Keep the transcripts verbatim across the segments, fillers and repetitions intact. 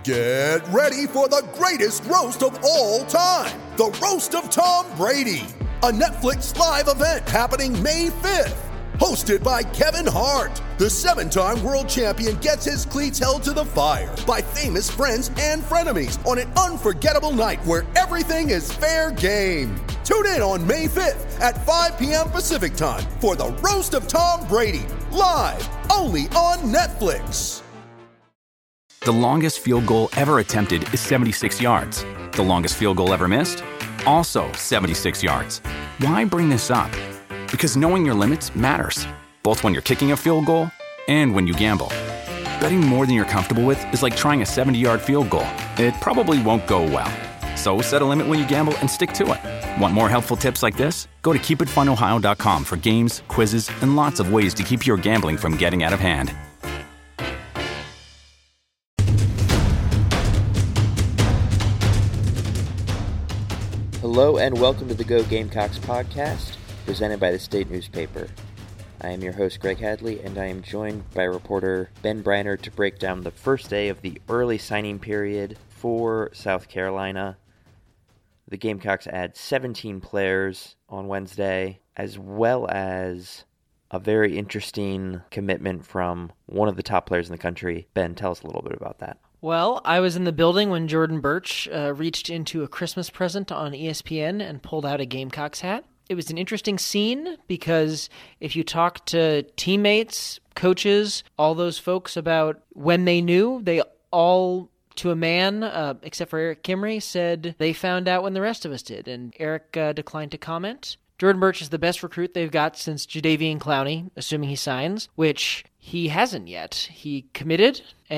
Get ready for the greatest roast of all time, the Roast of Tom Brady, a Netflix live event happening May fifth. Hosted by Kevin Hart, the seven-time world champion gets his cleats held to the fire by famous friends and frenemies on an unforgettable night where everything is fair game. Tune in on May fifth at five p.m. Pacific time for the Roast of Tom Brady, live only on Netflix. The longest field goal ever attempted is seventy-six yards. The longest field goal ever missed? Also seventy-six yards. Why bring this up? Because knowing your limits matters, both when you're kicking a field goal and when you gamble. Betting more than you're comfortable with is like trying a seventy-yard field goal. It probably won't go well. So set a limit when you gamble and stick to it. Want more helpful tips like this? Go to keep it fun ohio dot com for games, quizzes, and lots of ways to keep your gambling from getting out of hand. Hello and welcome to the Go Gamecocks podcast, presented by the State Newspaper. I am your host, Greg Hadley, and I am joined by reporter Ben Briner to break down the first day of the early signing period for South Carolina. The Gamecocks add seventeen players on Wednesday, as well as a very interesting commitment from one of the top players in the country. Ben, tell us a little bit about that. Well, I was in the building when Jordan Burch uh, reached into a Christmas present on E S P N and pulled out a Gamecocks hat. It was an interesting scene because if you talk to teammates, coaches, all those folks about when they knew, they all, to a man, uh, except for Eric Kimry, said they found out when the rest of us did, and Eric uh, declined to comment. Jordan Burch is the best recruit they've got since Jadeveon Clowney, assuming he signs, which he hasn't yet. He committed,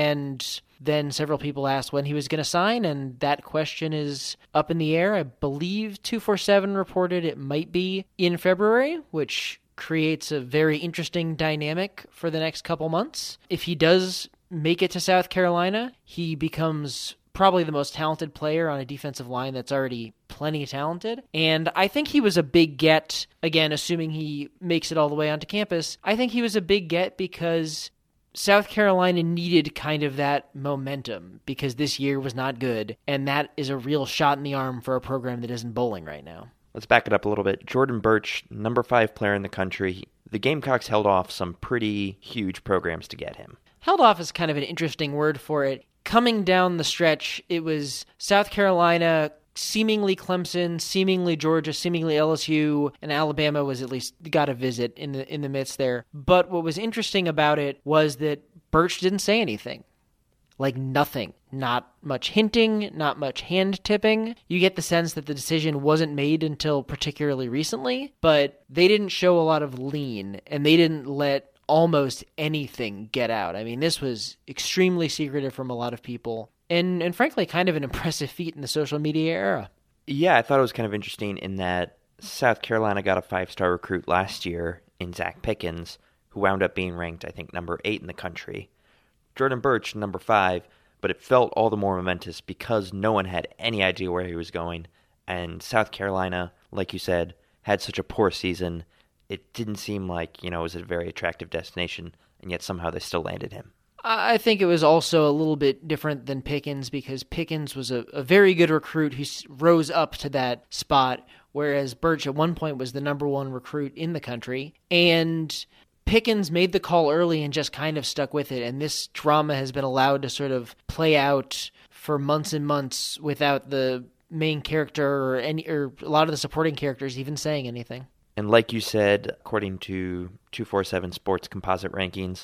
and then several people asked when he was going to sign, and that question is up in the air. I believe two forty-seven reported it might be in February, which creates a very interesting dynamic for the next couple months. If he does make it to South Carolina, he becomes probably the most talented player on a defensive line that's already plenty talented. And I think he was a big get, again, assuming he makes it all the way onto campus. I think he was a big get because South Carolina needed kind of that momentum because this year was not good, and that is a real shot in the arm for a program that isn't bowling right now. Let's back it up a little bit. Jordan Burch, number five player in the country. The Gamecocks held off some pretty huge programs to get him. Held off is kind of an interesting word for it. Coming down the stretch, it was South Carolina, seemingly Clemson, seemingly Georgia, seemingly L S U, and Alabama was at least got a visit in the in the midst there. But what was interesting about it was that Burch didn't say anything. Like nothing. Not much hinting, not much hand tipping. You get the sense that the decision wasn't made until particularly recently, but they didn't show a lot of lean, and they didn't let almost anything get out. I mean, this was extremely secretive from a lot of people. And and frankly, kind of an impressive feat in the social media era. Yeah, I thought it was kind of interesting in that South Carolina got a five-star recruit last year in Zach Pickens, who wound up being ranked, I think, number eight in the country. Jordan Burch, number five, but it felt all the more momentous because no one had any idea where he was going. And South Carolina, like you said, had such a poor season. It didn't seem like, you know, it was a very attractive destination, and yet somehow they still landed him. I think it was also a little bit different than Pickens because Pickens was a, a very good recruit who rose up to that spot, whereas Burch at one point was the number one recruit in the country. And Pickens made the call early and just kind of stuck with it, and this drama has been allowed to sort of play out for months and months without the main character or any or a lot of the supporting characters even saying anything. And like you said, according to two forty-seven Sports Composite Rankings,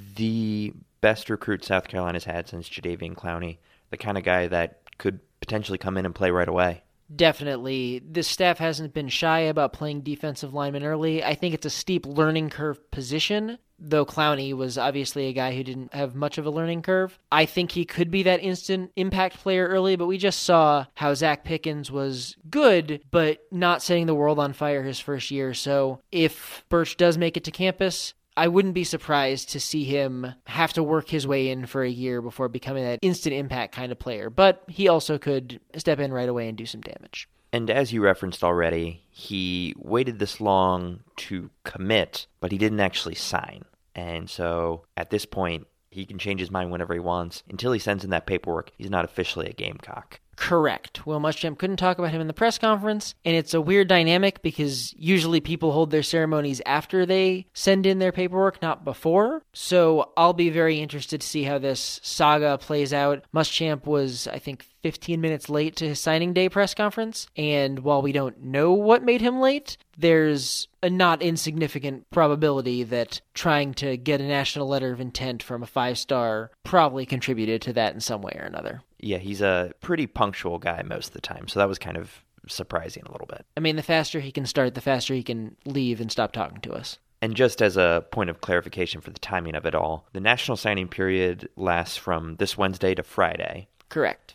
the best recruit South Carolina's had since Jadeveon Clowney, the kind of guy that could potentially come in and play right away. Definitely. This staff hasn't been shy about playing defensive linemen early. I think it's a steep learning curve position, though Clowney was obviously a guy who didn't have much of a learning curve. I think he could be that instant impact player early, but we just saw how Zach Pickens was good, but not setting the world on fire his first year. So if Burch does make it to campus, I wouldn't be surprised to see him have to work his way in for a year before becoming that instant impact kind of player. But he also could step in right away and do some damage. And as you referenced already, he waited this long to commit, but he didn't actually sign. And so at this point, he can change his mind whenever he wants. Until he sends in that paperwork, he's not officially a Gamecock. Correct. Will Muschamp couldn't talk about him in the press conference, and it's a weird dynamic because usually people hold their ceremonies after they send in their paperwork, not before. So I'll be very interested to see how this saga plays out. Muschamp was, I think, fifteen minutes late to his signing day press conference, and while we don't know what made him late, there's a not insignificant probability that trying to get a national letter of intent from a five-star probably contributed to that in some way or another. Yeah, he's a pretty punctual guy most of the time, so that was kind of surprising a little bit. I mean, the faster he can start, the faster he can leave and stop talking to us. And just as a point of clarification for the timing of it all, the national signing period lasts from this Wednesday to Friday. Correct.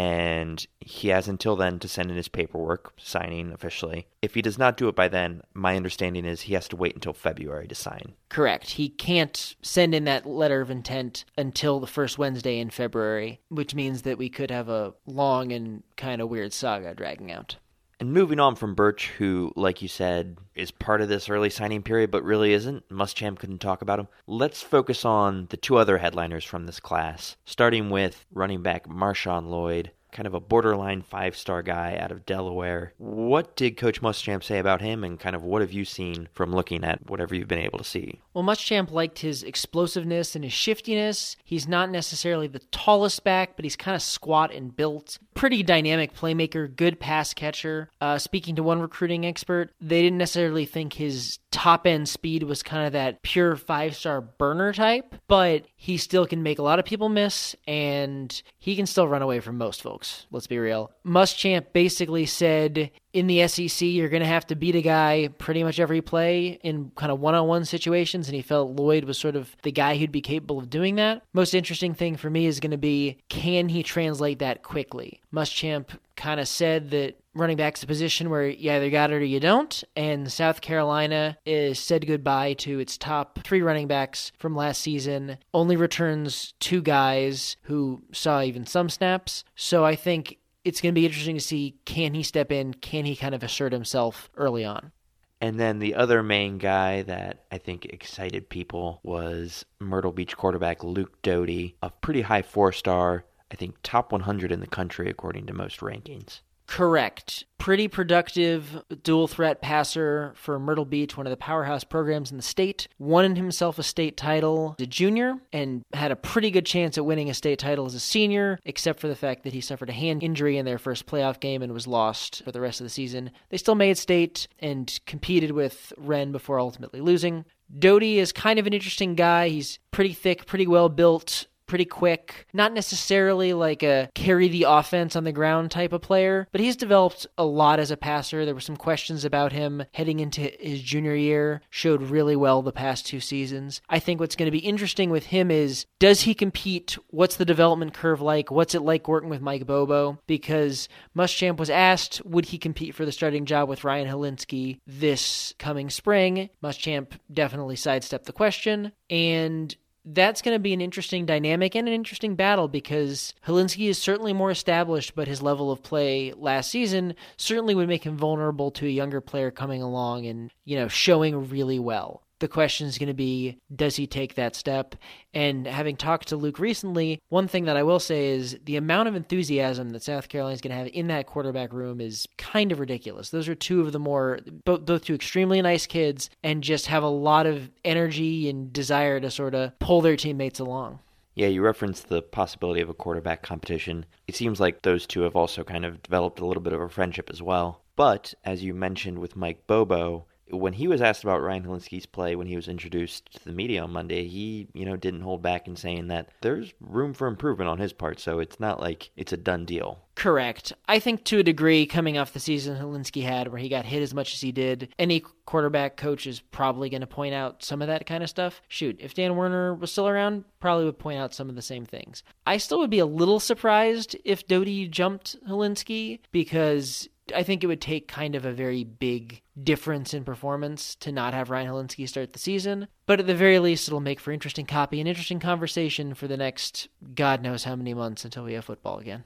And he has until then to send in his paperwork, signing officially. If he does not do it by then, my understanding is he has to wait until February to sign. Correct. He can't send in that letter of intent until the first Wednesday in February, which means that we could have a long and kind of weird saga dragging out. And moving on from Birch, who, like you said, is part of this early signing period, but really isn't. Muschamp couldn't talk about him. Let's focus on the two other headliners from this class, starting with running back Marshawn Lloyd, kind of a borderline five-star guy out of Delaware. What did Coach Muschamp say about him, and kind of what have you seen from looking at whatever you've been able to see? Well, Muschamp liked his explosiveness and his shiftiness. He's not necessarily the tallest back, but he's kind of squat and built. Pretty dynamic playmaker, good pass catcher. Uh, speaking to one recruiting expert, they didn't necessarily think his top-end speed was kind of that pure five-star burner type, but he still can make a lot of people miss, and he can still run away from most folks, let's be real. Muschamp basically said, in the S E C, you're going to have to beat a guy pretty much every play in kind of one-on-one situations, and he felt Lloyd was sort of the guy who'd be capable of doing that. Most interesting thing for me is going to be, can he translate that quickly? Muschamp kind of said that running back's a position where you either got it or you don't, and South Carolina is said goodbye to its top three running backs from last season, only returns two guys who saw even some snaps. So I think it's going to be interesting to see, can he step in, can he kind of assert himself early on? And then the other main guy that I think excited people was Myrtle Beach quarterback Luke Doty, a pretty high four-star, I think top one hundred in the country according to most rankings. Correct. Pretty productive dual threat passer for Myrtle Beach, one of the powerhouse programs in the state. Won himself a state title as a junior and had a pretty good chance at winning a state title as a senior, except for the fact that he suffered a hand injury in their first playoff game and was lost for the rest of the season. They still made state and competed with Wren before ultimately losing. Doty is kind of an interesting guy. He's pretty thick, pretty well built, pretty quick, not necessarily like a carry the offense on the ground type of player, but he's developed a lot as a passer. There were some questions about him heading into his junior year, showed really well the past two seasons. I think what's going to be interesting with him is, does he compete? What's the development curve like? What's it like working with Mike Bobo? Because Muschamp was asked, would he compete for the starting job with Ryan Hilinski this coming spring? Muschamp definitely sidestepped the question, and that's going to be an interesting dynamic and an interesting battle because Hilinski is certainly more established, but his level of play last season certainly would make him vulnerable to a younger player coming along and, you know, showing really well. The question is going to be, does he take that step? And having talked to Luke recently, one thing that I will say is the amount of enthusiasm that South Carolina is going to have in that quarterback room is kind of ridiculous. Those are two of the more, both, both two extremely nice kids and just have a lot of energy and desire to sort of pull their teammates along. Yeah, you referenced the possibility of a quarterback competition. It seems like those two have also kind of developed a little bit of a friendship as well. But, as you mentioned with Mike Bobo, when he was asked about Ryan Hilinski's play when he was introduced to the media on Monday, he, you know, didn't hold back in saying that there's room for improvement on his part, so it's not like it's a done deal. Correct. I think to a degree, coming off the season Hilinski had where he got hit as much as he did, any quarterback coach is probably going to point out some of that kind of stuff. Shoot, if Dan Werner was still around, probably would point out some of the same things. I still would be a little surprised if Doty jumped Hilinski because I think it would take kind of a very big difference in performance to not have Ryan Hilinski start the season. But at the very least, it'll make for interesting copy and interesting conversation for the next God knows how many months until we have football again.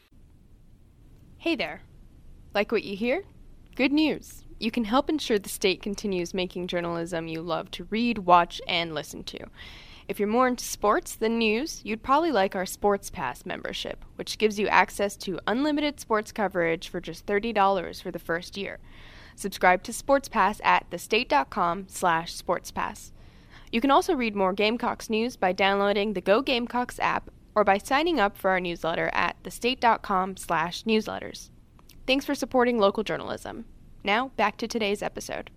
Hey there. Like what you hear? Good news. You can help ensure the state continues making journalism you love to read, watch, and listen to. If you're more into sports than news, you'd probably like our Sports Pass membership, which gives you access to unlimited sports coverage for just thirty dollars for the first year. Subscribe to Sports Pass at thestate.com slash sportspass. You can also read more Gamecocks news by downloading the Go Gamecocks app or by signing up for our newsletter at thestate.com slash newsletters. Thanks for supporting local journalism. Now, back to today's episode.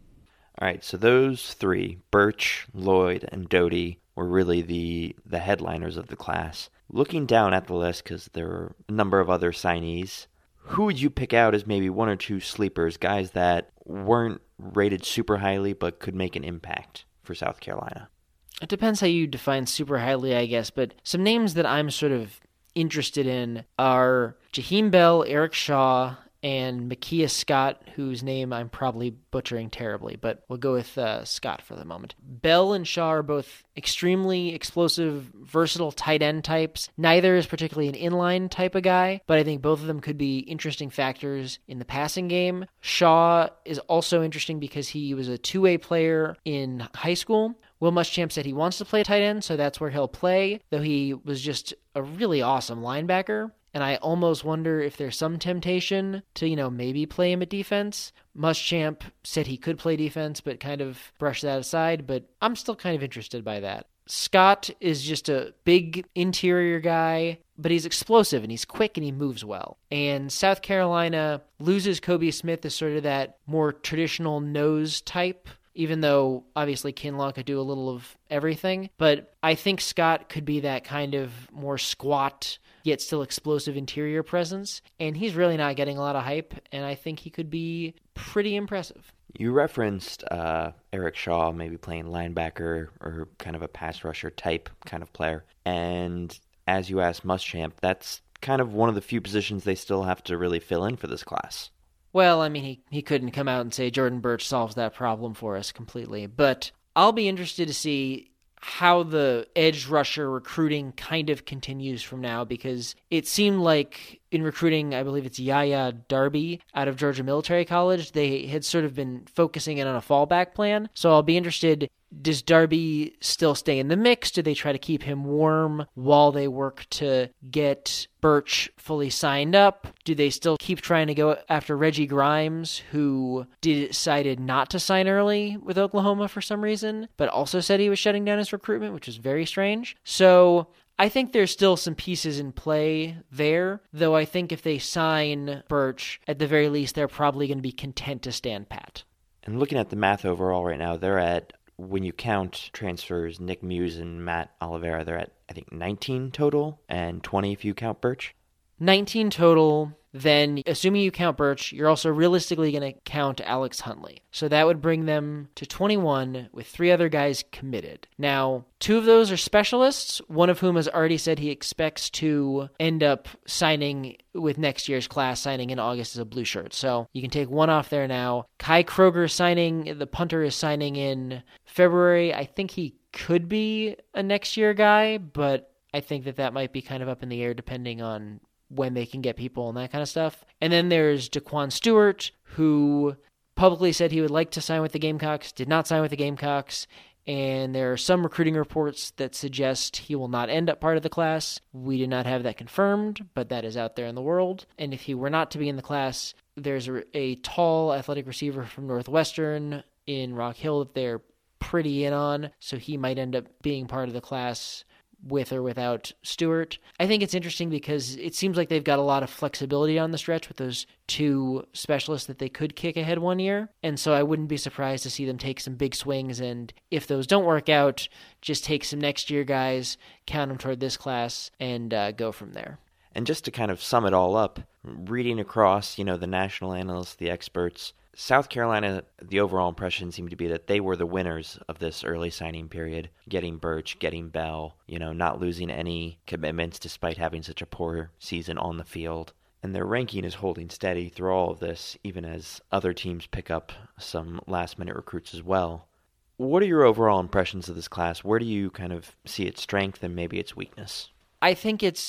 All right, so those three, Birch, Lloyd, and Doty, were really the, the headliners of the class. Looking down at the list, because there were a number of other signees, who would you pick out as maybe one or two sleepers, guys that weren't rated super highly but could make an impact for South Carolina? It depends how you define super highly, I guess, but some names that I'm sort of interested in are Jaheim Bell, Eric Shaw, and Makia Scott, whose name I'm probably butchering terribly, but we'll go with uh, Scott for the moment. Bell and Shaw are both extremely explosive, versatile tight end types. Neither is particularly an inline type of guy, but I think both of them could be interesting factors in the passing game. Shaw is also interesting because he was a two-way player in high school. Will Muschamp said he wants to play tight end, so that's where he'll play, though he was just a really awesome linebacker. And I almost wonder if there's some temptation to, you know, maybe play him at defense. Muschamp said he could play defense, but kind of brushed that aside. But I'm still kind of interested by that. Scott is just a big interior guy, but he's explosive and he's quick and he moves well. And South Carolina loses Kobe Smith as sort of that more traditional nose type, even though obviously Kinlaw could do a little of everything. But I think Scott could be that kind of more squat, yet still explosive interior presence. And he's really not getting a lot of hype, and I think he could be pretty impressive. You referenced uh, Eric Shaw maybe playing linebacker or kind of a pass rusher type kind of player. And as you asked Muschamp, that's kind of one of the few positions they still have to really fill in for this class. Well, I mean, he, he couldn't come out and say Jordan Birch solves that problem for us completely. But I'll be interested to see how the edge rusher recruiting kind of continues from now, because it seemed like in recruiting, I believe it's Yaya Darby out of Georgia Military College, they had sort of been focusing in on a fallback plan. So I'll be interested, does Darby still stay in the mix? Do they try to keep him warm while they work to get Birch fully signed up? Do they still keep trying to go after Reggie Grimes, who decided not to sign early with Oklahoma for some reason, but also said he was shutting down his recruitment, which is very strange. So I think there's still some pieces in play there, though I think if they sign Birch, at the very least, they're probably going to be content to stand pat. And looking at the math overall right now, they're at, when you count transfers, Nick Muse and Matt Oliveira, they're at, I think, nineteen total, and twenty if you count Birch. nineteen total. Then, assuming you count Birch, you're also realistically going to count Alex Huntley. So that would bring them to twenty-one with three other guys committed. Now, two of those are specialists, one of whom has already said he expects to end up signing with next year's class, signing in August as a blue shirt. So you can take one off there now. Kai Kroger signing, the punter, is signing in February. I think he could be a next year guy, but I think that that might be kind of up in the air depending on when they can get people and that kind of stuff. And then there's Daquan Stewart, who publicly said he would like to sign with the Gamecocks, did not sign with the Gamecocks, and there are some recruiting reports that suggest he will not end up part of the class. We do not have that confirmed, but that is out there in the world. And if he were not to be in the class, there's a, a tall athletic receiver from Northwestern in Rock Hill that they're pretty in on, so he might end up being part of the class with or without Stewart. I think it's interesting because it seems like they've got a lot of flexibility on the stretch with those two specialists that they could kick ahead one year. And so I wouldn't be surprised to see them take some big swings. And if those don't work out, just take some next year guys, count them toward this class, and uh, go from there. And just to kind of sum it all up, reading across, you know, the national analysts, the experts, South Carolina, the overall impression seemed to be that they were the winners of this early signing period, getting Birch, getting Bell, you know, not losing any commitments despite having such a poor season on the field. And their ranking is holding steady through all of this, even as other teams pick up some last-minute recruits as well. What are your overall impressions of this class? Where do you kind of see its strength and maybe its weakness? I think it's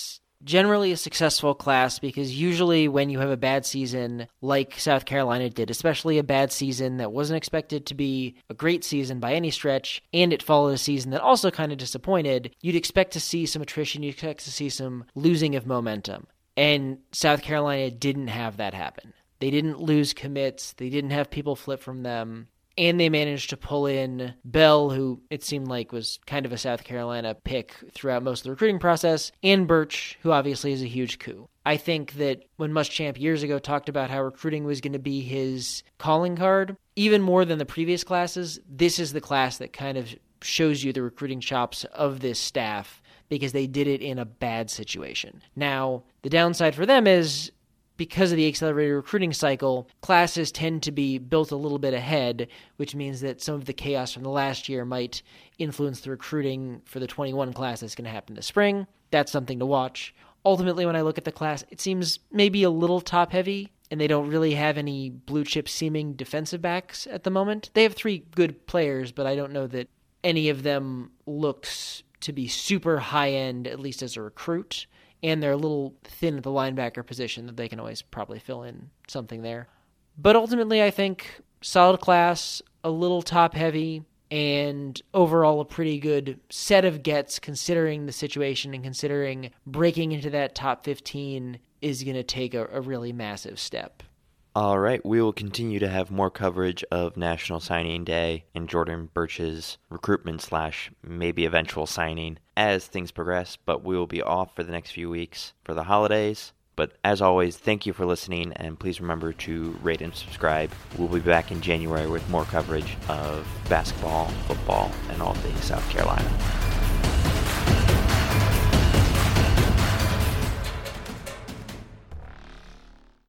generally a successful class because usually when you have a bad season like South Carolina did, especially a bad season that wasn't expected to be a great season by any stretch, and it followed a season that also kind of disappointed, you'd expect to see some attrition, you'd expect to see some losing of momentum. And South Carolina didn't have that happen. They didn't lose commits, they didn't have people flip from them. And they managed to pull in Bell, who it seemed like was kind of a South Carolina pick throughout most of the recruiting process, and Birch, who obviously is a huge coup. I think that when Muschamp years ago talked about how recruiting was going to be his calling card, even more than the previous classes, this is the class that kind of shows you the recruiting chops of this staff because they did it in a bad situation. Now, the downside for them is, because of the accelerated recruiting cycle, classes tend to be built a little bit ahead, which means that some of the chaos from the last year might influence the recruiting for the twenty-one class that's going to happen this spring. That's something to watch. Ultimately, when I look at the class, it seems maybe a little top-heavy, and they don't really have any blue-chip seeming defensive backs at the moment. They have three good players, but I don't know that any of them looks to be super high-end, at least as a recruit. And they're a little thin at the linebacker position that they can always probably fill in something there. But ultimately, I think solid class, a little top-heavy, and overall a pretty good set of gets considering the situation and considering breaking into that top fifteen is going to take a, a really massive step. All right, we will continue to have more coverage of National Signing Day and Jordan Birch's recruitment slash maybe eventual signing as things progress, but we will be off for the next few weeks for the holidays. But as always, thank you for listening, and please remember to rate and subscribe. We'll be back in January with more coverage of basketball, football, and all things South Carolina.